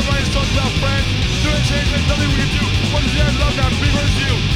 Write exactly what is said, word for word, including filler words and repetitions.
everybody's talking about friends. Doing change, there's nothing we can do. What is there love now? Big versus you.